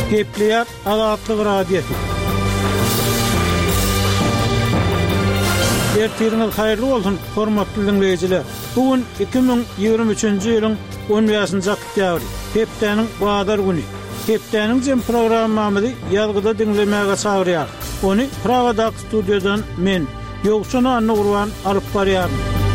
Gepleyer Azatlyk radiosu. Ertiriniz hayırlı olsun, hormatly dinleyijiler. Bugün 2023-nji ýylyň 10-njy oktýabry, hepdeniň Badar güni. Hepdeniň jem programmamyzy ýazgyda dinlemäge çagyrýar. Ony Pragadak studiodan men, Ýogşan Anna Urban alyp barýar.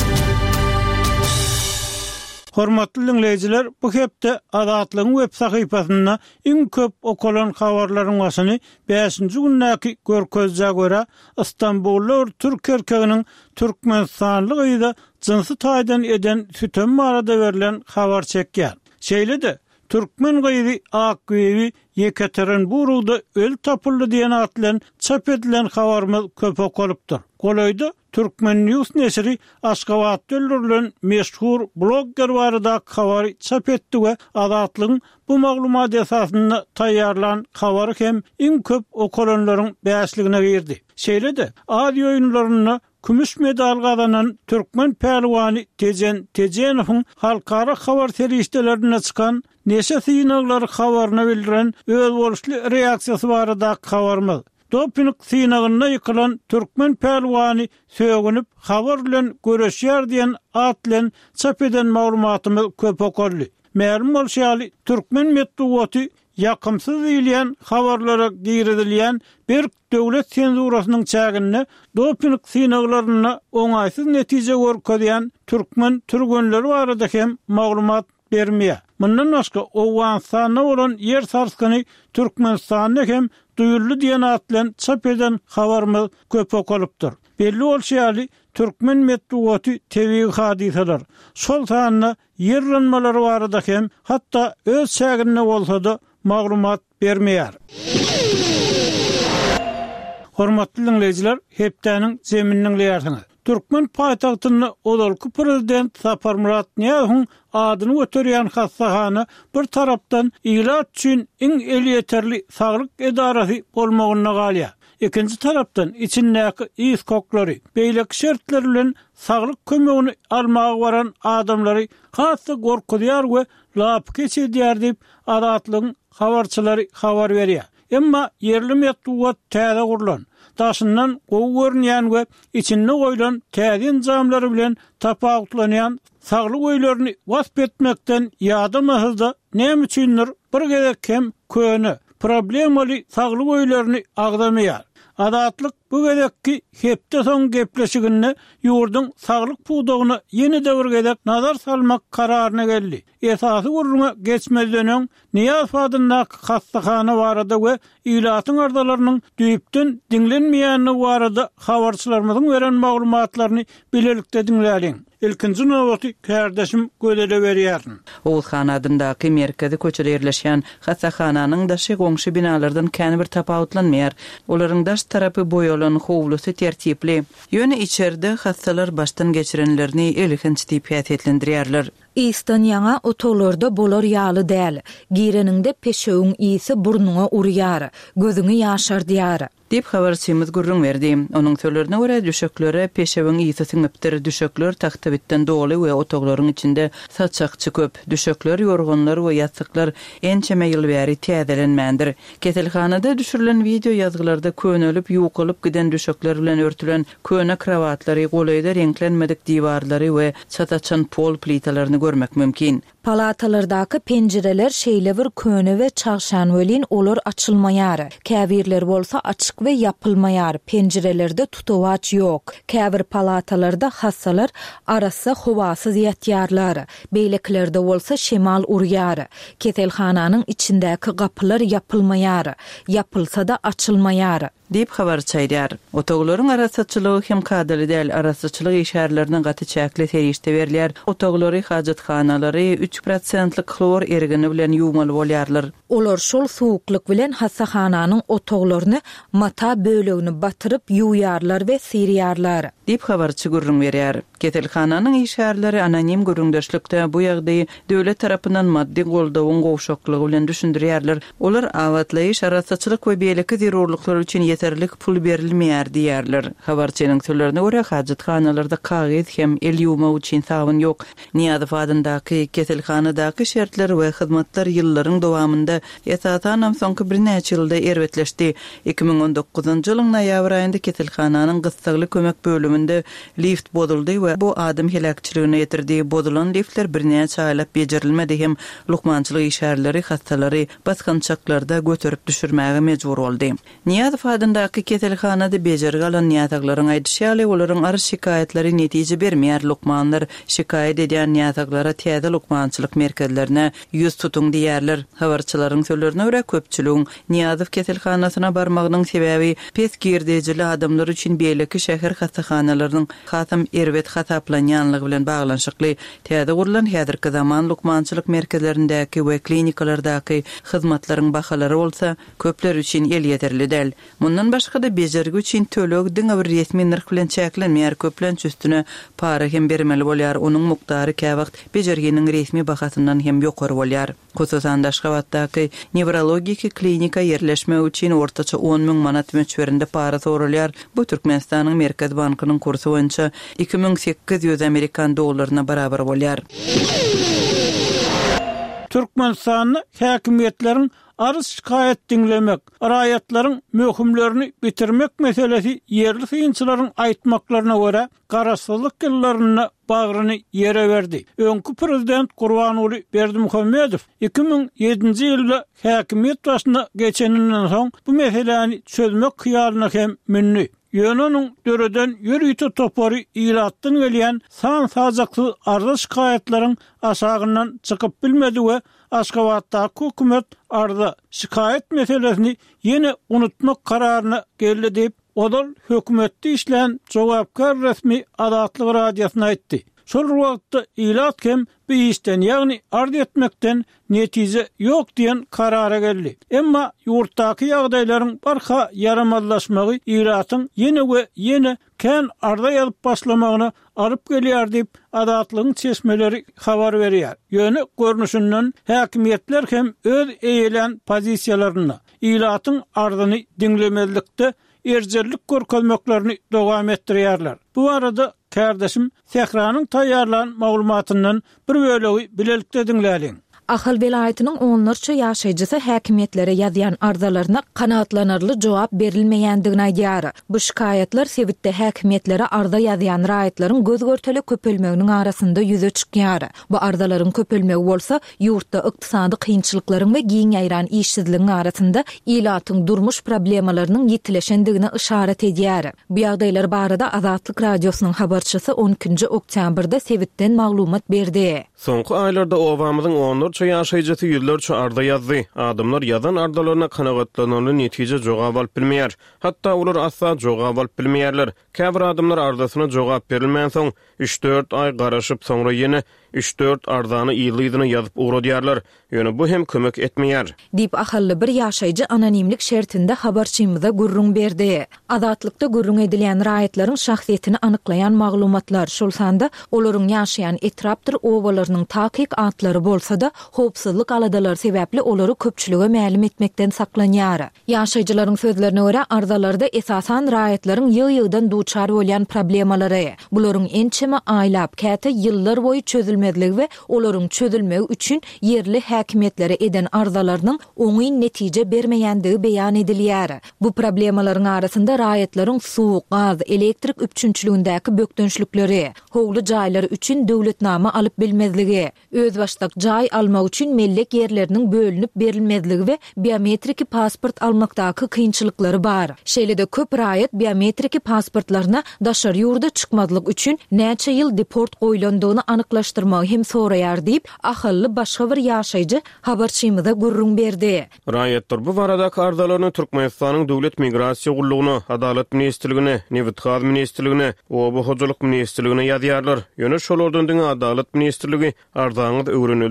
Hormatly dinleyijiler, bu hepde Azatlygyň web sahypasynda iň köp okulan habarlaryň başyny 5-nji günnäki görkezje görä Istanbullar Türk erkeginiň Türkmenistanlyk ýa-da jinsy taýdan eden sütön barada berilen habar çekýär. Şeýle-de Türkmen gyzy Akbewi Yekaterinburgda öl tapyldy diýen atlan çap edilen habarymyz köp okulypdyr. Golaýda Türkmen News nesri Aşgabatda öldürülen meşhur blogger barada habary çap etdi we Azatlygyň bu maglumat esasynda taýýarlan habary hem iň köp okulanlaryň bäşligine girdi. Şeýle-de adi oýunlaryna Kümüş medal gazanan Türkmen pehlivany Tejenowyň halkara habar terişdelerine çykan neşe synaglary habaryna bildiren öz boluşly reaksiýasy barada habarymyz. Doping synagyna ýykylan Türkmen pehlivany söýgünip habar bilen göreşýär diýen atlan çap eden maglumatymyz köp okurly. Ma'lum bolşaly Türkmen medeniýeti ýakymsyz diýilen habarlara giridilýän bir döwlet senzurasynyň çägine doping synaglaryna oňaýsyz netije görkezýän Türkmen türgenleri barada hem maglumat bermeýär. Mundan başga Owganistanda bolan ýer sarskyny Türkmenistanda hem duyully diýen atlan çap eden habarymyz köp okulypdyr. Belli bolşaly Türkmen medeniýeti tebii hadiseler şol sanyna ýerlenmeleri barada hem hatda öz çägine bolsa-da maglumat bermeýär. Hormatly dinleyijiler, hepdeniň zemininiň ýerine. Türkmen paýtagtyny odalky prezident Sapar Murat Niýazowyň adyny göterýän hassahana bir tarapdan ilat üçin iň elýeterli saglyk edarasy bolmagyna galýar. Ikinci tarapdan içindäki iýs koklary, beýleki şertler bilen saglyk kömegini almagy baran adamlary hassa gorkudýar we lap geçirýär diýip Azatlygyň habarçylary habar berýär. Emma yerli medeniýet täze gurulan, daşyndan gowy görnýän we içinde goýulan täze jamlary bilen tapawutlanýan saglyk öýlerini wasp etmekden ýadamazda näme üçindir bir gezek hem köne problemaly saglyk öýlerini agdamaýar. Azatlyk bu gezekki hepde soň gepleşiginde ýurduň saglyk puwdagyna ýene-de bir gezek nazar salmak kararyna geldi. Esasy gurruna geçmezden Niýaz adyndaky hassahana barada we ilatyň ardalarynyň düýüpden dinlenmeýäni barada habarçylarymyzyň beren maglumatlaryny bilelikde dinläliň. İlkinci nowbaty kardeşim gödele berýär. Oğuzhan adyndaky merkezi köçede ýerleşýän hassahanyň daşy goňşy binalardan kän bir tapawutlanmaýar. Olaryň daş tarapy boýalan howlusy tertipli. Ýöne içeride hassalar baştan geçirenlerini elihinç diýip ýetlendirýärler. İstan ýaňa otoglarda bolar ýaly däl. Gireninde peşöň ýyzy burnuňa urýar, gözüňi ýaşardýar. Dip habarçymyz gurrun berdi. Onuň sözlerine görä düşeklere peşewen ýyzy siňipdir. Düşekler taxtabitden doly we otoglaryň içinde saçak çykyp, düşekler, ýorgunlar we ýatyklar ençeme ýyl bäri täzelenmändir. Keselhanada düşürilen video ýazgylarda könölüp ýuqalyp giden düşekler bilen örtülen köne krawatlary, golayda renklenmedik diwarlary we çataçan pol plitalaryny görmek mümkin. Palatalardaky penjireler şeýle bir köne we çagşan welin olar açylmaýar. Käbirler bolsa açyk we yapylmaýar. Penjirelerde tutowaç ýok. Käbir palatalarda hassalar arasy howasyz ýatýarlar. Beýleklerde bolsa şemal urýar. Keselhananyň içindäki gapylar yapylmaýar. Yapylsa-da açylmaýar. Dip habar çaýdar. Otoglaryň arasaçylygy hem kadaly däl, arasaçylyk işärleriniň gaty çäkli terişde berilýär. Otoglary hajatxanalary 3%lik klor ergini bilen ýuwmaly bolýarlar. Olar şol suwukluk bilen hassahanyň otoglaryny mata bölegini batyryp ýuwýarlar we sirýarlar. dip habarçy gurrun berýär. Ketelhananyň işgärleri anonim gurrundaşlykda bu ýagdaýy döwlet tarapyndan maddi goldawyň gowşaklygy bilen düşündirýärler. Olar awatlaýyş, araççylyk we beýleki zerurluklar üçin ýeterlik pul berilmeýär diýerler. Habarçynyň sözlerine görä hajatxanalarda kagyd hem el ýuwma üçin sabun ýok. Niýazow adyndaky ketelhanadaky şertler we hyzmatlar ýyllaryň dowamında ýatatanam soňky bir näçe ýylda erwetleşdi. 2019-njy ýylyň noýabr aýynda ketelhananyň gysgaly kömek bölüminde lift boduldy we bu adam helakçylygyna ýetirdi. Bodulan liftler bir näçe aýlap bejerilmedi hem lukmançylyk işgärleri hastalary baskançaklarda götürüp düşürmäge mejbur boldy. Niýazow adyndaky ketelhanada bejerge alan niýatlaryň aýdyşýaly olaryň arz şikaýetleri netije bermeýär. Lukmanlar şikaýet edýän niýatlara täze lukmançylyk merkezlerine ýüz tutuň diýerler. Habarçylaryň sözlerine görä köpçüligiň Niýazow ketelhanasyna barmagynyň sebäbi pes girdejili adamlar üçin beýleki şäher hastahanalarynyň hatam erwet hataplanýanlygy bilen baglanşykly. Täze gurulan häzirki zaman lukmançylyk merkezlerindäki we klinikalardaky hyzmatlaryň bahalary bolsa, köpler üçin el ýeterli däl. Mundan başga-da bejergi üçin tölek diňe bir resmi narh bilen çäklenmeýär. Köplenç üstüne para hem bermeli bolýar. Onuň mukdary käwagt bejerginiň resmi bahasyndan hem ýokary bolýar. Hususan Daşgabatdaky neurologik klinika yerleşme üçin ortaça 10.000 manat möçberinde para sorulýar. Bu Türkmenistanyň Merkez Bankynyň kursy boýunça 2800 Amerikan dollaryna barabar bolýar. Türkmenistanyň häkimetleriň arz şikaýet dinlemek, raýatlaryň möhümlerini bitirmek meselesi yerli synçylaryň aýtmaklaryna görä garaşsyzlyk ýyllaryna bagryny ýere berdi. Öňkü prezident Gurbanuly Berdimuhammedow 2007-nji ýylda häkimet başyna geçeninden soň bu meseleni çözmek hyýalyna hem minni. Ýönüň döreden ýürüýte topary ilatdan gelýän san sajakly arz şikaýetlaryň aşagyndan çykyp bilmedi we Aşgabatdaky hökümet arda şikaýet meselesini ýene unutmak kararyna geldi diýip odal hökümetde işleýän jogapkar resmi Adatlyk radiosyna aýtdy. Şol wagtda ilat hem bu işden ýagny arz etmekden netije ýok diýen karara geldi. Emma ýurtdaky ýagdaýlaryň barha yaramazlaşmagy ilatyň ýene we ýene kän arda ýalyp başlamagyna alyp gelýär diýip Adatlygyň çeşmeleri habar berýär. Ýöne görnüşinden häkimetler hem öz eýelen pozisiýalaryna ilatyň ardyny diňlemezlikde erjerlik görkezmeklerini dowam etdirýärler. Bu arada kardeşim Sehranyň taýýarlan maglumatyndan bir bölegi bilelikde diňläliň. Ahal velaýatynyň onlarça ýaşaýjysy häkimetlere ýazýan arzalaryna kanatlanarly jogap berilmeýändigini aýdýar. Bu şikaýetler sebitde häkimetlere arza ýazýan raýatlaryň gözgörteli köpelmeginiň arasynda ýüze çykýar. Bu arzalaryň köpelmegi bolsa, ýurtda ykdysady kynçylyklaryň we giň ýaýran işsizligiň arasynda ilatyň durmuş problemalarynyň ýetileşendigine işaret edýär. Bu ýagdaýlar barada Azatlyk radiosynyň habarçysy 12-nji oktýabrda sebitden maglumat berdi. Soňky aýlarda owamyzyň onlarça ýaşaýjysy ýyllarça arda ýazdy. Adamlar ýazan ardalaryna kanagatlanarly netije jogap alyp bilmeýär. Hatda olar asla jogap alyp bilmeýärler. Käbir adamlar ardasyna jogap berilmän soň 3-4 ay garaşyp soňra ýene 3-4 ardany ýylydyny ýazyp uradýarlar. Ýöne bu hem kömek etmeýär. Dip ahally bir ýaşaýjy anonimlik şertinde habarçymyza gurrun berdi. Azatlykda gurrun edilýän raýatlaryň şahsiýetini anyklaýan maglumatlar şol sanda olaryň ýaşaýan etrapdyr owalarynyň takyk atlary bolsa-da howpsuzlyk aladalar sebäpli olary köpçülige ma'lum etmekden saklanýar. Ýaşaýjylaryň sözlerine görä arzalarda esasan raýatlaryň ýygy-ýygydan duçar bolýan problemalary, bularyň ençeme aýlap käte ýyllar boýy çözülmezligi we olaryň çözülmegi üçin yerli häkimetlere eden arzalarynyň oňy netije bermeýändigi beýan edilýär. Bu problemalaryň arasynda raýatlaryň suw, gaz, elektrik üçünçüligindäki bökdönçlükleri, howly jaýlary üçin döwletnama alyp bilmezligi, öz başdak jaý almak üçin mellek yerleriniň bölünip berilmezligi we biometriki pasport almakdaky kynçylyklary bar. Şeýle-de köp raýat biometriki pasportlaryna daşary ýurda çykmazlyk üçin näçe ýyl deport goýulandygyny anyklaşdyrmagy hem soraýar diýip ahally başga bir ýaşaýjy habarçymyza gurrun berdi. Raýatlar bu baradaky ardalaryny Türkmenistanyň döwlet migrasiýa gullugyna, Adalet ministrligine, Newitgaz ministrligine, Obahojalyk ministrligine ýazýarlar. Ýöne şolardan diňe Adalet ministrligi arzaňyz öwrenildi diýip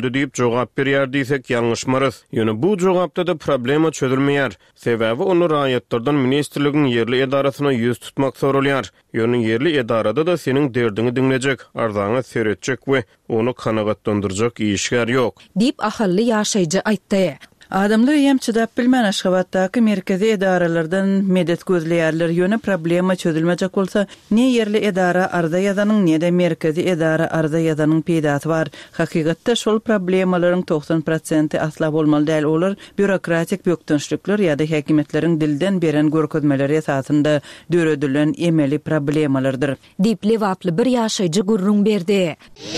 jogap berýär diýsek ýalňyşmarys. Ýöne bu jogapda da problema çözülmeýär. Sebäbi onu raýatlardan ministrligiň yerli edarasyna ýüz tutmak sorulýar. Ýöne yerli edarada da seniň derdiňi dinlejek, arzaňa seretjek we onu kanagatlandyrjak işgär ýok. Dip ahylly ýaşaýjy aýtdy. Adamlar hem çydap bilmän Aşgabatdaky merkezi edaralardan medet gözleýärler. Ýöne problema çözülmejek bolsa, ne yerli edara arda ýazanyň, ne de merkezi edara arda ýazanyň peýdaty bar. Hakykatda şol problemalaryň 90% asla bolmaly däl. Olar bürokratik bökdünçlükler ýa-da häkimetleriň dilden beren görkezmeleri esasında döredilen emeli problemalardyr. Dipli waply bir ýaşaýjy gurrun berdi.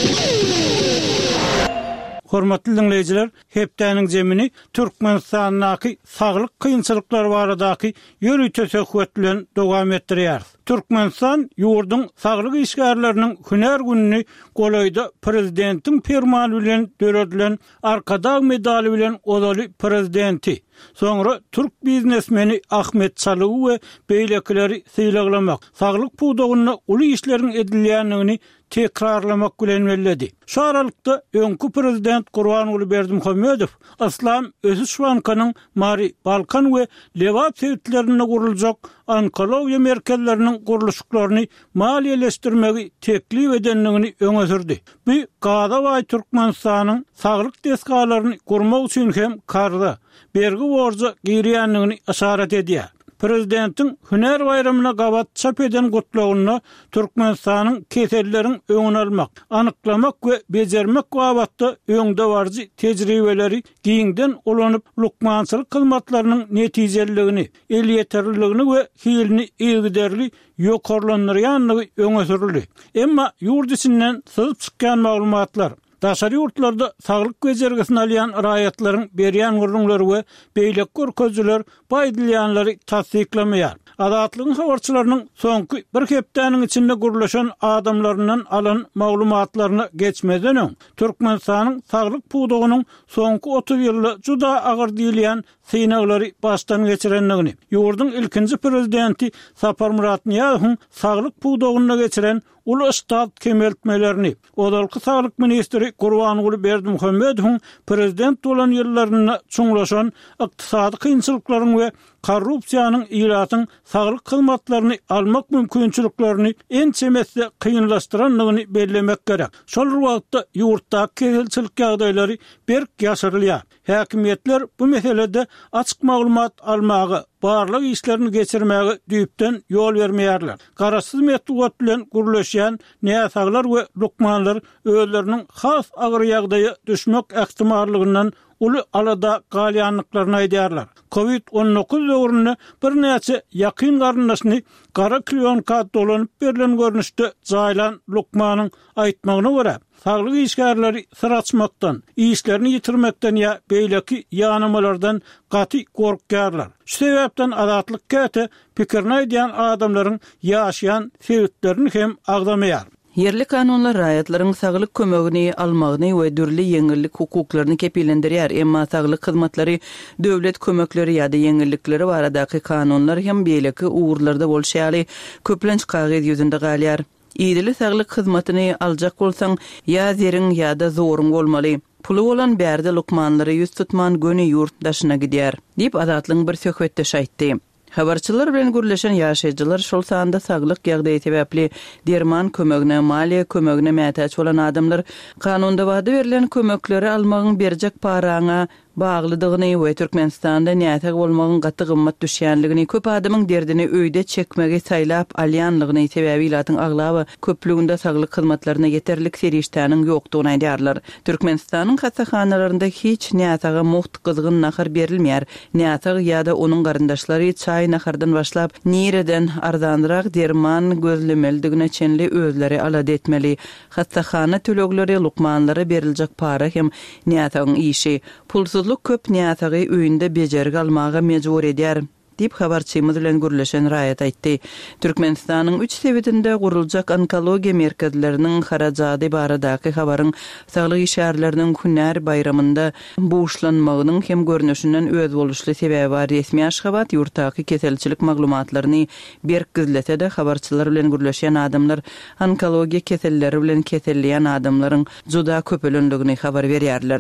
Hormatly dinleyijiler, hepdäniň jemini Türkmenistanyň saglyk kynçylyklary baradaky ýöri tösekhet bilen dowam etdirýär. Türkmenistan ýurdun saglyk işgärleriniň hüner gününi golaýda prezidentiň fermany bilen döredilen arkada medali bilen odaly prezidenti. Soňra Türk biznesmeni Ahmet Çalıgy we beýlekleri syýlaklamak, saglyk puwdagyna uly işleriň edilýändigini tekrarlamak bilen belledi. Şu aralykda öňkü prezident Gurbanuly Berdimuhammedow Aslam Özüşwankanyň Mari Balkan we Lewap sewitlerine guruljak onkologiýa merkezleriniň guruluşlaryny maliýeleşdirmegi teklip edenligini öňe sürdi. Bu Gadawaý Türkmenistanyň saglyk deskalaryny gurmak üçin hem karda bergi borca girýänligini işaret edýär. Prezidentin hüner bayramına gabat çap eden gutlagyna Türkmenistanyň keselleriň öňüne almak, anyklamak we bejermek gabatda öňde barjy tejribeleri giňden olanyp lukmançylyk hyzmatlarynyň netijeligini, el ýeterliligini we hilini ýygyderli ýokarlandyrýanlygy öňe sürildi. Emma ýurt içinden syzyp çykkan maglumatlar daşary ýurtlarda saglyk bejergisini alýan raýatlaryň berýän gurrunlary we beýlek görkezjiler baýdylýanlary tasdiklemeýär. Adatlygyň habarçylarynyň soňky bir hepdäniň içinde gurulşan adamlaryndan alan maglumatlaryny geçmeden öň Türkmenistanyň saglyk puwdagynyň soňky 30 ýylda juda agyr diýilýän synaglary başdan geçirenligini, ýurdun ilkinji prezidenti Sapar Murat Niýazowyň saglyk puwdagyna geçiren ulu üstad kemeltmelerini, odalky saglyk ministri Gurbanuly Berdimuhammedowyň prezident bolan ýyllaryna çuňlaşan ykdysady kynçylyklaryň we korrupsiýanyň ýylatyň saglyk hyzmatlaryny almak mümkinçiliklerini en çemesde kynlaşdyranlygyny bellemek gerek. Şol wagtda ýurtdaky keselçilik ýagdaýlary berk ýaşyrylýar. Häkimetler bu meselede açyk maglumat almagy, barlyk işlerini geçirmäge düýpden ýol bermeýärler. Garaşsyz metod bilen gurulşan näsaglar we lukmanlar özleriniň has agyr ýagdaýa düşmek ähtimallygynyň uly alada galýanlyklaryny aýdýarlar. Covid-19 döwründe bir näçe ýakyn garyndaşyny gara klionka dolanyp berilen görnüşde jaýlan lukmanyň aýtmagyna görä, saglyk işgärleri sıraçmaktan, işlerini ýitirmekden ýa beýleki ýanamalardan gaty gorkýarlar. Şu sebäpden adatlyk käte pikirini aýdýan adamlaryň ýaşaýan sebäplerini hem agdamaýar. Yerli kanunlar raýatlaryň saglyk kömegini almagyny we dürli ýeňillik hukuklaryny kepilendirýär. Emma saglyk hyzmatlary, döwlet kömekleri ýa-da ýeňillikleri baradaky kanunlar hem beýleki uğurlarda bolşýaly köplenç kagyd ýüzünde galýar. Ýyly saglyk hyzmatyny aljak bolsaň, ýa zeriň ýa-da zoruň bolmaly. Pulu bolan bärde lukmanlary ýüz tutman göni ýurtdaşyna gidýär, diýip adatlyň bir söhbetde şaýtdy. Habarçylar bilen gürleşen ýaşaýjylar şol sanda saglyk ýagdaýy sebäpli derman kömegine, maliýe kömegine mätäç bolan adamlar kanunda wada berilen kömekleri almagyň berjek paraňa baglydygyny we Türkmenistanda nätek bolmagyň gaty gymmat düşýänligini, köp adamyň derdini öýde çekmegi saýlap alýanlygyny sebäbi ýatyň aglaby köplügünde saglyk hyzmatlaryna ýeterlik seriştäniň ýokdugyny aýdýarlar. Türkmenistanyň hastaxanalarynda hiç nätaga muht gyzgyn nahar berilmeýär. Nätag ýa-da onuň garyndaşlary çaý nahardan başlap nireden arzanryk derman gözlemeldigine çenli özleri alad etmeli. Hastaxana tölegleri lukmanlara beriljek para hem nätagyň işi pulsuzluk köp nätagy öýünde bejergi almaga mejbur edýär, diýip habarçymyz bilen gürleşen raýat aýtdy. Türkmenistanyň 3 sebitinde guruljak onkologiýa merkezleriniň harajady baradaky habaryň saglyk işgärleriniň hüner bayramynda boşlanmagynyň hem görnüşinden öz boluşly sebäbi bar. Resmi Aşgabat ýurtdaky keselçilik maglumatlaryny berkizlese de habarçylar bilen gürleşen adamlar onkologiýa keselleri bilen keselleýän adamlaryň juda köpülendigini habar berýärler.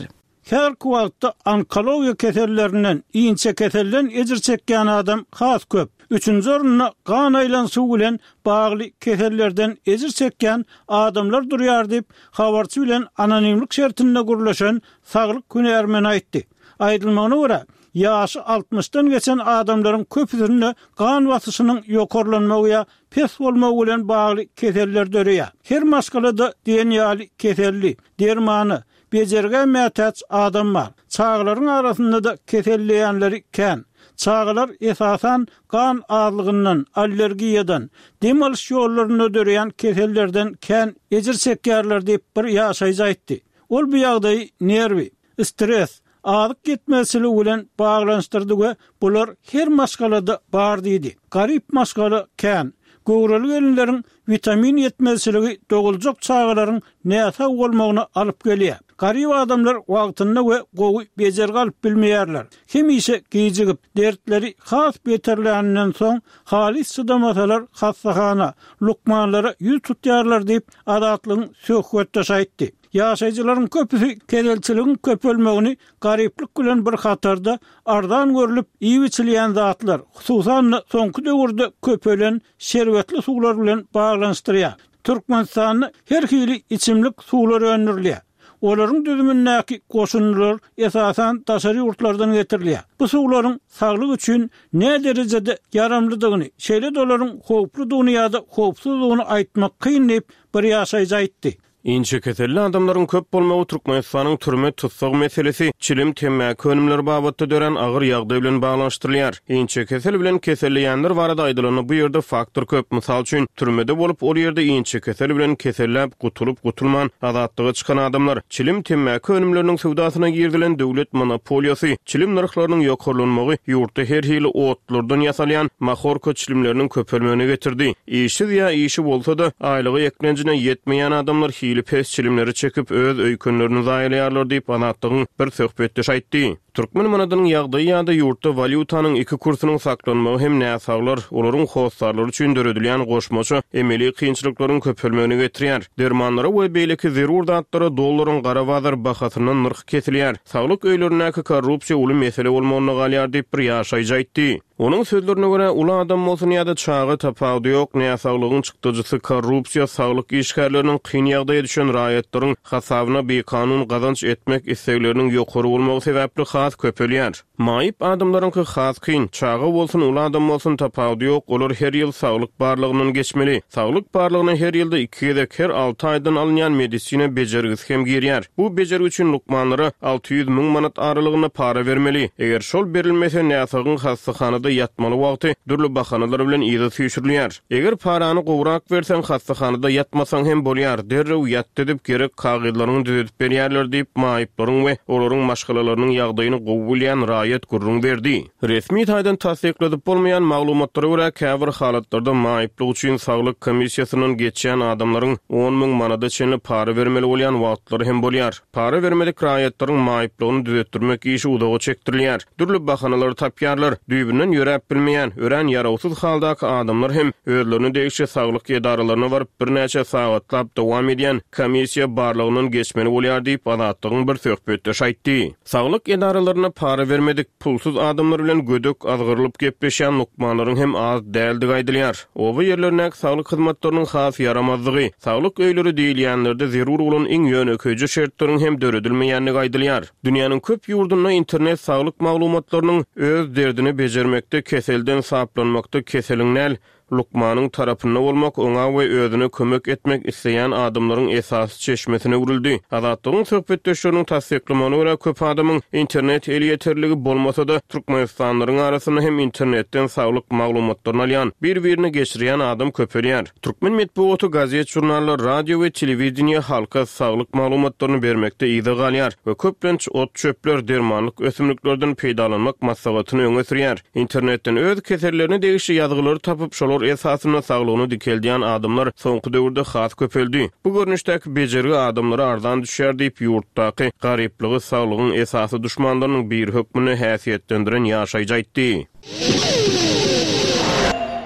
her kuwaltda onkologiya kesellerinden, iňçe kesellen ejir çekýän adam has köp. Üçüncü orunna kan aylan suw bilen bagly kesellerden ejir çekýän adamlar durýar diýip habarçy bilen anonimlik şertinde gurlaşan Saglyk Günermen aýtdy. Aýdylmagyna görä, ýaşy 60-dan geçen adamlaryň köpüsinde kan wasysynyň ýokarlanmagy, pes bolmagy bilen bagly keseller dörýär. Her maskalada DNA keselli, dermany, bejergen mätäç adam bar. Çağlaryň arasynda da keselleýänleri kän. Çağlar esasan kan azlygyndan, allergiýadan, dem alyş ýollaryny dörýän kesellerden kän ejir çekýärler diýip bir ýaşaýjy aýtdy. Ol bu ýagdaý nerwi, stres, ağırlık gitmesili ulen bağlanıştırdı ve bular her maskalada bar diýdi. Garip maskala kän. Gowraly gelinlerin vitamin yetmezligi dogulcak çağlaryň näse bolmagyna alyp gelýär. Garip adamlar wagtynda we gowy bejerge alyp bilmeýärler. Kim ise giýjigip dertleri has beterlerinden soň halis sydamasalar hassahana, lukmanlara ýüz tutýarlar diýip adatlyň söhbetde aýtdy. Ýaşaýjylaryň köpüsi keselçiligiň köpelmegini gariplik bilen bir hatarda ardan görülip iýiçilýän zatlar, hususan soňky döwürde köpelen şerwetli suwlar bilen baglanşdyrýar. Türkmenistanyň her hili içimlik suwlary öňürilýär. Olaryň düzümindäki goşunlar esasan taşary ýurtlardan getirilýär. Bu suwlaryň saglyk üçin ne derejede yaramlydygyny, şeýle dolaryň howplu dünýäde howpsuzlygyny aýtmak kyn diýip bir ýaşaýjy aýtdy. Inçe keselli adamlaryň köp bolmagy Türkmenistanyň türme tutsag meselesi çilim temmäki önümleri babatda dören agyr ýagdaý bilen baglanşdyrylýar. Inçe kesel bilen keselleýänler barada aýdylyny bu ýerde faktor köp. Mysal üçin türmede bolup ol ýerde inçe kesel bilen kesellep gutulup gutulman adatlygy çykan adamlar çilim temmäki önümleriniň sowdasyna girdilen döwlet monopoliýasy, çilim narhlarynyň ýokarlanmagy ýurtda her hili otlardan ýasalýan mahorka çilimleriniň köpelmegine getirdi. Işi ýa işi bolsa da aýlygy eklenjine ýetmeýän adamlar pes çilimleri çekip öz öýkünlerini zaýlaýarlar diýip anatdygyň bir söhbetde aýtdy. Türkmen manadynyň ýagdaýy ýa-da ýurtda valyutanyň iki kursynyň saklanmagy hem näsaglar olaryň howsarlary üçin döredilýän goşmaça emeli kynçylyklaryň köpelmegine getirýär. Dermanlara we beýleki zerur datlara dollaryň gara bazar bahasynyň nyrky kesilýär. Saglyk öýlerindäki korrupsiýa uly mesele bolmagyna galýar diýip bir ýaşaýjy aýtdy. Onun sözlerine göre ula adam bolsun ýa-da çağı tapawdy ýok, näsaglygyň çykdyjysy korrupsiýa saglyk işgärleriniň kyn ýagdaýa düşen raýatlaryň hasabyna beýkanun gazanç etmek islegleriniň ýokary bolmagy sebäpli has köpelýär. Maýyp adamlaryňky has kyn, çağı bolsun ula adam bolsun tapawdy ýok, olar her ýyl saglyk barlygynyň geçmeli. Saglyk barlygyny her ýylda 2 ýa-da her 6 aýdan alynýan medisina bejergisi hem girýär. Bu bejergi üçin lukmanlara 600 000 manat aralygyna para bermeli. Eger şol berilmese näsagyň hastahanada yatmaly wagty dürli bahanalar bilen ýyzy süýşürilýär. Eger parany gowrak bersen hastahanada yatmasaň hem bolýar. Derrew ýatdy diýip gerek kagydlaryny düzedip berýärler diýip maýyplaryň we olaryň maşgalalarynyň ýagdaýyny gowulýan raýat gurrun berdi. Resmi taýdan tasdiklenip bolmaýan maglumatlary görä käbir halatlarda maýyplyk üçin saglyk komissiýasynyň geçýän adamlaryň 10 000 manada çenli para bermeli bolýan wagtlary hem bolýar. Para bermelik raýatlaryň maýyplygyny düzetdirmek işi udaga çekdirilýär. Dürli bahanalary tapýarlar. Düýbünden ýörep bilmeýän, ören ýarawsyz haldaky adamlar hem özlerini degişe saglyk edaralaryna baryp bir näçe sagatlap dowam edýän komissiýa barlygynyň geçmeli bolýar diýip adatlygyň bir söhbetde aýtdy. Saglyk edaralaryna para vermedik, pulsuz adamlar bilen gödök azgyrylyp gepleşýän lukmanlaryň hem az däldi gaýdylýar. O bu ýerlerine saglyk hyzmatlarynyň has yaramazlygy, saglyk öýleri diýilýänlerde zerur bolan iň ýönekeji şertlaryň hem döredilmeýänligi gaýdylýar. Dünýäniň köp ýurdunda internet saglyk maglumatlarynyň öz derdini bejermekde, keselden saplanmakda keseliň näl lukmanyň tarapynda bolmak, oňa we özüne kömek etmek isleýän adamlaryň esasy çeşmesine urildi. Adatlygyň söhbetdeşleriň tasdiklamagyna görä köp adamyň internet eli ýeterligi bolmasa da Türkmenistanlaryň arasynda hem internetden saglyk maglumatlaryny alýan, bir-birini geçirýän adam köpelýär. Türkmen medeniýeti, gazet, jurnallar, radio we telewizioniýa halka saglyk maglumatlaryny bermekde ýygy galýar we köplenç ot çöpler, dermanlyk ösümliklerden peýdalanmak maslahatyny öňe sürýär. Internetden öz kesellerini degişli ýazgylary tapyp şolar esasyna saglygyny dikeldiýän adamlar soňky döwürde has köpeldi. Bu görnüşdäki bejergi adamlara ardan düşýär diýip ýurtdaky garypligi saglygyň esasy düşmanlarynyň bir hökmüni häsiýetlendiren ýaşaýjy aýtdy.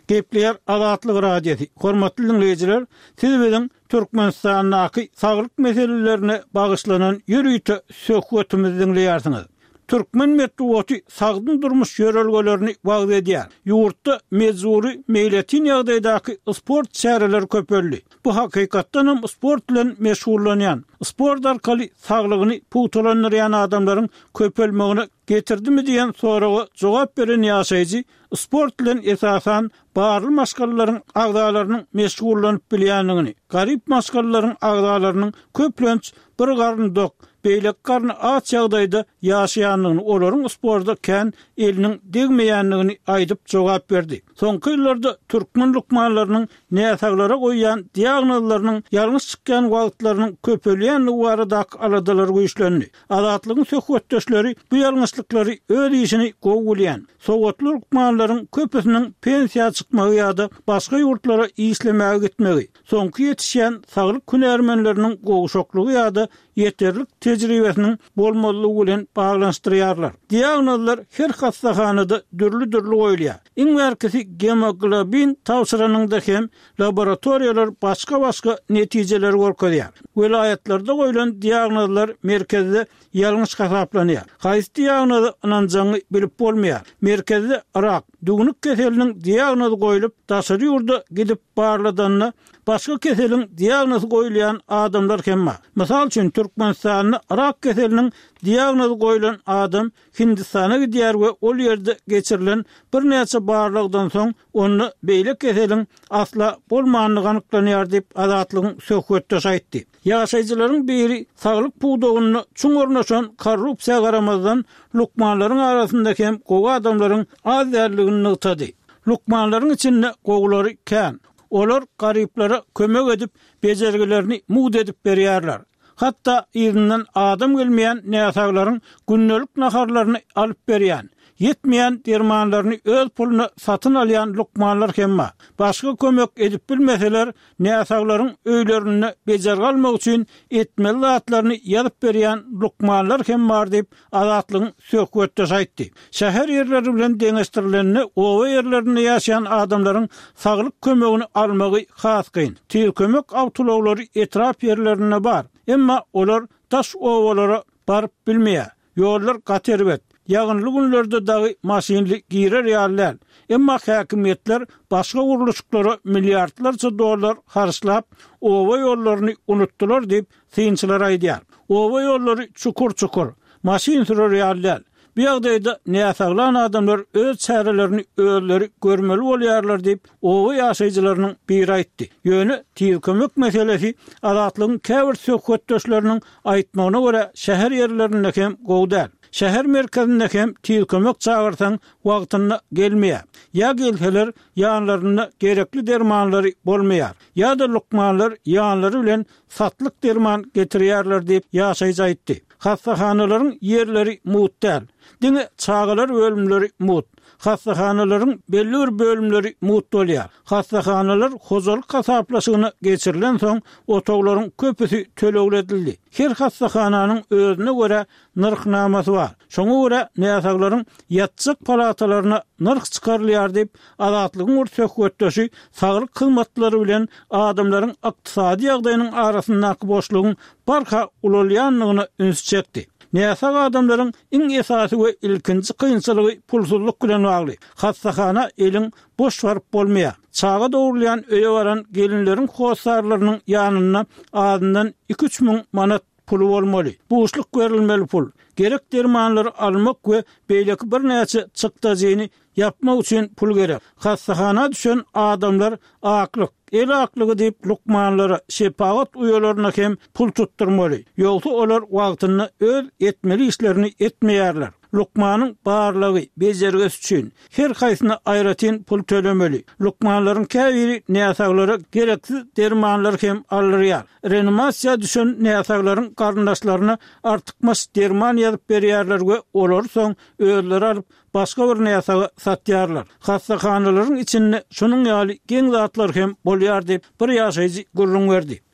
Gepleyer Azatlyk Radiosi. Hormatly dinleyijiler, siz bilen Türkmenistanyň saglyk meselelerine bagyşlanan ýürüýte söhbetimizi dinleýärsiňiz. Türkmen medeniýeti sagdyn durmuş ýörelgelerini wagt edýär. Ýurtda mezuri meýletin ýagdaýdaky sport çäreleri köpelli. Bu hakykatdan hem sport bilen meşgullanýan, sport arkaly saglygyny putulanýan adamlaryň köpelmegine getirdimi diýen soraga jogap beren ýaşaýjy sport bilen esasan barly maşgallaryň agdalarynyň meşgullanyp bilýänligini, garip maşgallaryň agdalarynyň köplenç bir garny dok beýlek garny aç ýagdaýda ýaşaýanlygyny, olaryň sportda kän eliniň degmeýänligini aýdyp jogap berdi. Soňky ýyllarda türkmen lukmanlarynyň näsaglara goýýan diagnozlarynyň ýalňyş çykýan wagtlarynyň köpelýänligi barada aladalar güýçlendi. Azatlygyň söhbetdeşleri bu ýalňyşlyklary öz işini gowulýan. Sowatly lukmanlaryň köpüsiniň pensiýa çykmagy ýa-da başga ýurtlara işlemäge gitmegi, soňky ýetişýän saglyk hünärmenleriniň gowuşoklugy ýa-da ýeterlik tejribesiniň bolmalygy bilen baglanşdyrýarlar. Diagnozlar her hastahanada dürli goýulýar. Iň merkezi hemoglobin tawşyranyňda hem laboratoriýalar başga netijeler görkezýär. Vilayetlerde goýulan diagnozlar merkezde ýalňyş hasaplanýar. Haýsy diagnozy ananjaňy bilip bolmaýar. Merkezde rak, dugnuк keseliniň diagnozy goýulyp, daşary ýurda gidip barladanna başga keseliniň diagnozy goýulýan adamlar hem bar. Mysal üçin Türkmenistanyň rak keseliniň diagnozy goýulan adam Hindistana gidýär we ol ýerde geçirilen bir näçe barlygdan soň onu beýle keseliniň asla bolmagyny anyklanýar diýip Azatlygyň söhbetdeşi aýtdy. Ýaşaýjylaryň biri saglyk puwdagyny çuň ornaşan korrupsiýa garamazdan lukmanlaryň arasyndaky hem gowy adamlaryň az därligini nykdy. Lukmanlaryň içinde gowulary kän. Olar gariplara kömek edip bejergilerini mud edip berýärler. Hatta ýerinden adam gelmeýän näsaglaryň günnelik naharlaryny alyp berýän. Yetmeýän dermanlaryny öz puluna satyn alýan lukmanlar hem bar. Başga kömek edip bilmeseler näsaglaryň öýlerini bejergi almak üçin etmeli zatlaryny ýazyp berýän lukmanlar hem bar diýip Azatlygyň söhbetdeşi aýtdy. Şäher ýerleri bilen deňeşdirilenini owa ýerlerinde ýaşaýan adamlaryň saglyk kömegini almagy has kyn. Tür kömek awtolawlary etrap ýerlerine bar. Emma olar taş owalara barıp bilmeýär. Ýollar gaterbet. Ýagynly günlerde dagy maşinli girer ýalylar. Emma häkimetler başga guruluşlara milliardlarça dollar harçlap owa ýollaryny unutdular diýip synçylar aýdýar. Owa ýollary çukur, maşin sürür ýalylar. Bu ýagdaýda näsaglan adamlar öz çärelerini özleri görmeli bolýarlar diýip owa ýaşaýjylarynyň biri aýtdy. Ýöne tir kömek meselesi Azatlygyň käbir söhbetdeşleriniň aýtmagyna görä şäher ýerlerinde hem gowdal. Şäher merkezinde hem tir kömek çağırsaň wagtyna gelmeýär. Ya gelseler ýanlaryna gerekli dermanlary bolmaýar. Ya da lukmanlar ýanlary bilen satlyk derman getirýärler diýip ýaşaýjy aýtdy. Hastahanalaryň ýerleri mutdal. Diňe çağalar bölümleri mut. Hastahanalaryň belli bir bölümleri mut bolýar. Hastahanalar hojalyk kasaplaşygyny geçirilen soň otoglaryň köpüsi tölegledildi. Her hastahananyň özüne görä narxnamasy bar. Şoňa görä näsaglaryň ýatjak palatalaryna narx çykarylýar diýip Azatlygyň söhbetdeşi saglyk hyzmatlary bilen adamlaryň ykdysady ýagdaýynyň arasyndaky boşlugyň barka ulalýanlygyny üns çekdi. Näsag adamlaryň iň esasy we ilkinji kynçylygy pulsuzlyk bilen bagly. Hastahana eliň boş baryp bolmaýar. Çaga dowrulayan öýe baran gelinleriň hosarlarynyň ýanyna adyndan 2-3 müň manat pulu bolmaly. Boşluk berilmeli pul. Gerek dermanlary almak we beýleki bir näçe çykdagyny yapmak üçin pul gerek. Hastahana düşen adamlar aklyk, el aklygy diýip lukmanlara, şepagat uýalaryna hem pul tutturmaly. Ýogsa olar wagtyny öz etmeli işlerini etmeýärler. Lukmanyň barlygy bejergesi üçin her haýsyna aýratyn pul tölemeli. Lukmanlaryň käbiri näsaglara gereksiz dermanlar hem alýar. Reanimasiýa düşen näsaglaryň garyndaşlaryna artykmas derman ýazyp berýärler we olar soň özleri alyp başga bir näsaga satýarlar. Hastahanalaryň içinde şonuň ýaly geň zatlar hem bolýar diýip bir ýaşaýjy gurrun berdi.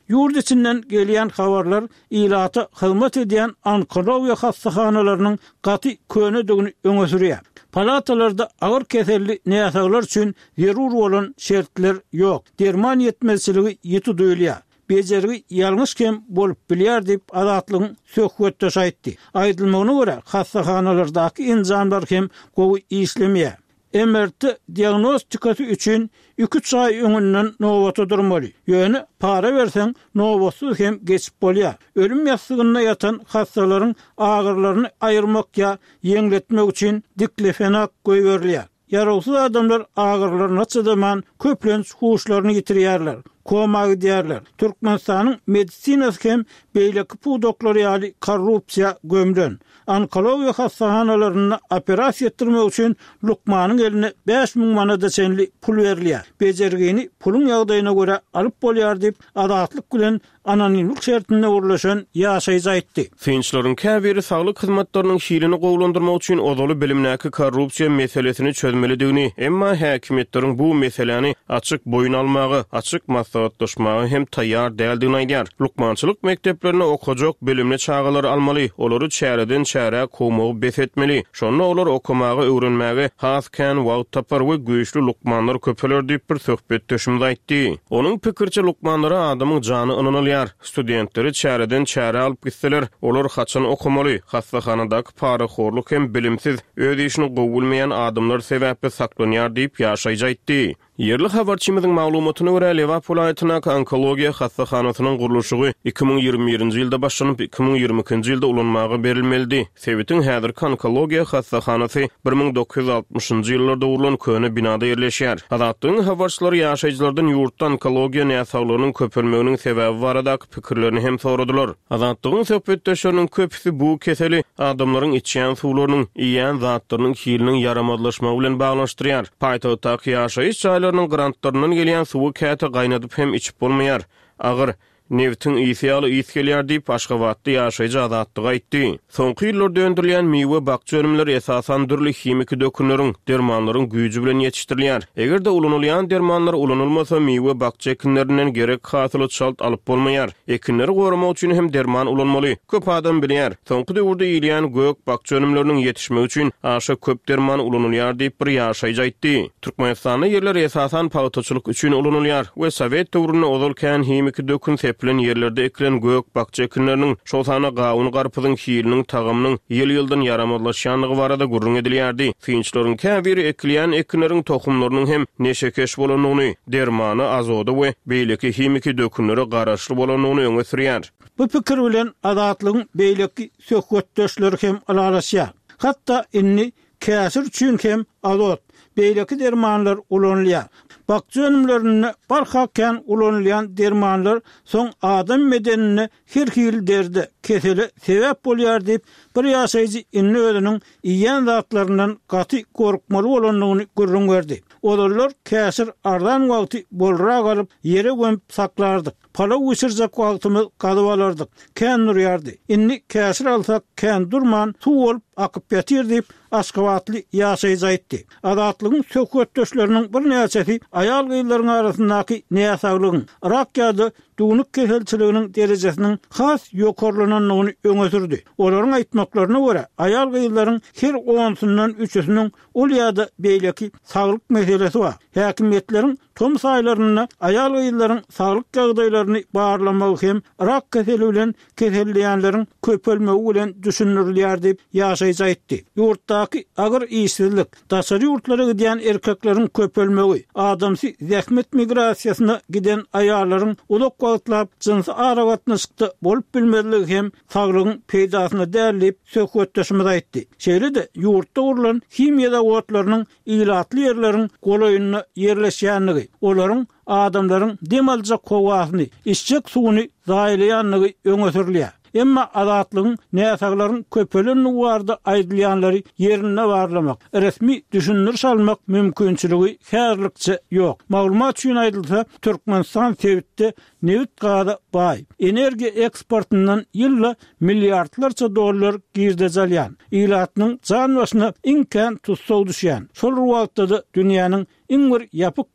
Yurt içinden gelýän habarlar ilata hyzmat edýän onkologiýa hassahanalarynyň gaty könedigini öňe sürýär. Palatalarda ağır keselli näsaglar üçin zerur bolan şertler ýok. Derman yetmezçiligi ýeti döýülýär. Bejerigi ýalňyş kem bolup bilýär diýip adatlygyň söhbetde aýtdy. Aýdylmagyna görä hassahanalardaky enzamlar hem gowy işlemýär. MRT diagnostikasy üçin 2 ay öňünden nowata durmaly. Ýöne para berseň nowatsy hem geçip bolýar. Ölüm ýastygyna ýatan hassalaryň agyrlaryny aýyrmak ýa ýeňletmek üçin diklofenak goýberýär. Yaragsız adamlar agyrlaryna çydaman köplenç huşlaryny ýitirýärler. Koma giderler. Türkmenistanyň medisinasy hem beýleki pudokları ýaly korrupsiýa gömden. Onkologiýa hassahanalarına operasiýa etdirmek üçin Lukmanyň eline 5000 manada çenli pul berilýär. Bejergeni pulun ýagdaýyna görä alyp bolýar diýip adatlyk bilen anonimlik şertine urlaşan ýaşaýjy aýtdy. Finçlaryň käbiri saglyk hyzmatlarynyň şiýlini gowlandyrmak üçin odaly bilimnäki korrupsiýa meselesini çözmelidigini, emma häkimetleriň bu meseleni açyk boyun almagy, açyk maslahatlaşmagy hem taýýar däldigini aýdýar. Lukmançylyk mekteplerine okujak bilimli çağalary almaly, olary çäreden çäre komagy besetmeli. Şonda olar okumagy öwrenmäge has kan wagt tapar we güýçli lukmanlar köpeler diýip bir söhbet döşümde aýtdy. Onuň pikirçe lukmanlara adamyň jany ynanylýar. Studentleri çäreden çäre alyp gitseler, olar haçan okumaly. Hassahanadaky paraxorluk hem bilimsiz öz işini gowulmayan adamlar sebäpli saklanýar diýip ýaşaýjy aýtdy. Yerli habarçymyzyň maglumatyna görä Liverpool aýtyna onkologiýa hassahanasynyň gurulşy 2021-nji ýylda başlanyp 2022-nji ýylda ulanmagy berilmeldi. Sebätiň häzirki onkologiýa hassahanasy 1960-njy ýyllarda urulan köne binada ýerleşýär. Adatlyň habarçylary ýaşaýjylardan ýurtda onkologiýa näsaglarynyň köpelmeginiň sebäbi baradaky pikirlerini hem soradylar. Adatlyň söhbetdeşleriniň köpüsi bu keseli adamlaryň içýän suwlarynyň, iýän zatlarynyň hiliniň yaramadlaşmagy bilen baglanşdyrýar. Paýtagtdaky ýaşaýyş grantlarından gelýän suwy käte gaýnadyp hem içip bolmaýar. Agyr Nevtin ýysaly ýyt gelýär diýip Aşgabatda ýaşaýjy adatlyga aýtdy. Soňky ýyllarda öndürilen meýwe bakça önümleri esasan dürli himik dökünleriň, dermanlaryň güýji bilen ýetişdirilýär. Egerde ulanylýan dermanlar ulanylmasa meýwe bakça ekinlerinden gerek hasylat şalt alyp bolmaýar. Ekinleri goramak üçin hem derman ulanmaly. Köp adam bilýär. Soňky döwürde ýylýan gök bakça önümleriniň ýetişmegi üçin aşa köp derman ulanylýar diýip bir ýaşaýjy aýtdy. Türkmenistanyň ýerleri esasan pagtaçylyk üçin ulanylýar we Sowet döwründe ozalkan himik dökün bilen yerlerde eklen gök bakça ekinleriniň şolsana gawun garpyzyň hiliniň tagamynyň ýyl-ýyldan yaramadlaşýanlygy barada gurrun edilýärdi. Finçlaryň käbiri ekleýän ekinleriň tohumlarynyň hem neşekeş bolanyny, dermany, azoda we beýleki himiki dökünleri garaşly bolanyny öňe sürýär. Bu pikir bilen adatlygyň beýleki söhbetdeşleri hem alalaşýar. Hatda inni käsir üçin hem azot beýleki dermanlar ulanylýar. Bakça önümlerine barhakken ulanılayan dermanlar son adam medenine her hil derdi keseli sebep bolýar diýip bir ýaşaýjy inni özüniň iýen zatlaryndan gaty gorkmaly bolanyny görüň berdi. Olarlar käsir ardan wagty bolrak alyp ýere gömüp saklardyk. Pala uçurjak wagtymyz galyp alardyk. Kän durýardy. Inni käsir alsak kän durman suw bolup akyp ýatyr diýip Aşgabatly ýaşaýjy aýtdy. Adatlygyň söhbetdeşleriniň bir näçesi aýal gyýlaryň arasyndaky näsaglygyň, rak ýa-da dugnuq keselçiliginiň derejesiniň has ýokarlananyny öňe sürdi. Olaryň aýtmaklaryna görä, aýal gyýlaryň her 10-syndan 3-üsiniň ol ýa-da beýleki saglyk meselesi bar. Häkimetleriň tom saýlaryna aýal gyýlaryň saglyk ýagdaýlaryny barlamak hem rak keseli bilen keselleýänleriň köpelmegi bilen düşünülýär diýip ýaşaýjy aýtdy. Ýurtdaky agyr işsizlik, daşary ýurtlara gidýän erkekleriň köpelmegi, adamsy zähmet migrasiýasyna giden aýallaryň ulak wagtlap jinsy aragatnaşykda bolup bilmezligi hem saglygyň peýdasyna dällip söhbetdeşimiz aýtdy. Şeýle-de ýurtda urulan himiýa wagtlarynyň ilatly ýerleriň golaýyna ýerleşýänligi, olaryň adamlaryň dem aljak kowasyny, içjek suwuny zaýlaýanlygy öňe sürülýär. Emma adatlygyň näsaglaryň köpeleni warda aýdylýanlary ýerine barlamak, resmi düşünür salmak mümkinçiligi häzirlikçe ýok. Maglumat üçin aýdylsa, Türkmenistan sebäpde neft gazy baý. Energiýa eksportyndan ýylda milliardlarça dollar girdejälýän. Ýylatynyň jan başyna iňken tutsaw düşýän. Şol wagtda dünýäniň iň bir ýapyk we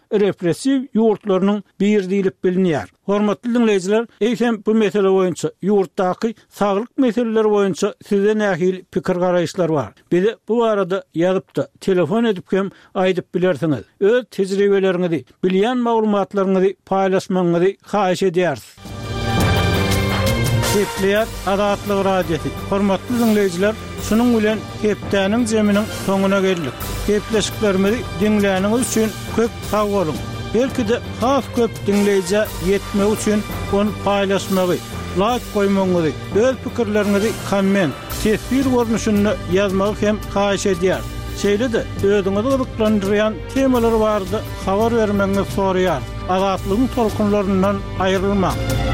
repressiv ýurtlarynyň bir diýilip bilinýär. Hormatly dinleýijiler, eýsem bu mesele boýunça ýurtdaky saglyk meseleleri boýunça size nähil pikir garaýşlar bar. Bize bu arada ýazypda telefon edip hem aýdyp bilersiňiz. Öz tejribeleriňizi, bilýän maglumatlaryňyzy paýlaşmaňyzy haýyş edýäris. Kepler Adatlyk radiosi. Hormatly dinleýijiler, şunun bilen Kepdäniň jeminiň soňuna geldik. Kepleşiklerimizi dinläniňiz üçin köp sag bolun. Belki de has köp dinleýije ýetmek üçin onu paýlaşmagy, like goýmaňyzy, öz pikirleriňizi komment, tesbir görnüşinde ýazmagy hem haýyş edýär. Şeýle de özüňizi gyzyklandyrýan temalar bardy, habar bermeňizi soraýar. Adatlygyň tolkunlaryndan aýrylma.